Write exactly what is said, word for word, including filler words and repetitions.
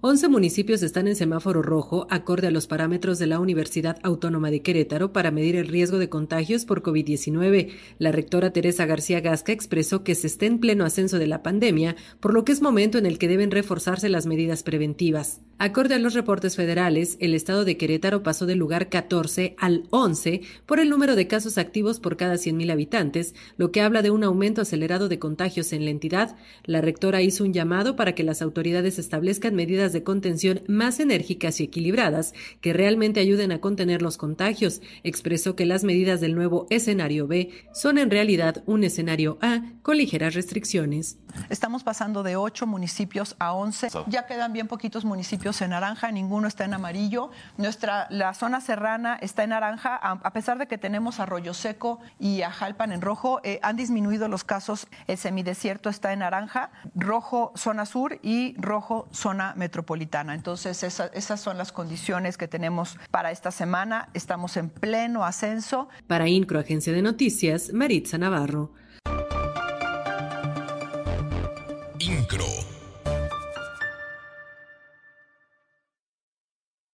once municipios están en semáforo rojo, acorde a los parámetros de la Universidad Autónoma de Querétaro para medir el riesgo de contagios por COVID diecinueve. La rectora Teresa García Gasca expresó que se está en pleno ascenso de la pandemia, por lo que es momento en el que deben reforzarse las medidas preventivas. Acorde a los reportes federales, el estado de Querétaro pasó del lugar catorce al once por el número de casos activos por cada cien mil habitantes, lo que habla de un aumento acelerado de contagios en la entidad. La rectora hizo un llamado para que las autoridades establezcan medidas de contención más enérgicas y equilibradas que realmente ayuden a contener los contagios. Expresó que las medidas del nuevo escenario B son en realidad un escenario A con ligeras restricciones. Estamos pasando de ocho municipios a once. Ya quedan bien poquitos municipios en naranja, ninguno está en amarillo. Nuestra, la zona serrana está en naranja, a, a pesar de que tenemos Arroyo Seco y Ajalpan en rojo, eh, han disminuido los casos. El semidesierto está en naranja, rojo zona sur y rojo zona metropolitana. Entonces esa, esas son las condiciones que tenemos para esta semana. Estamos en pleno ascenso. Para INCRO, Agencia de Noticias, Maritza Navarro. INCRO.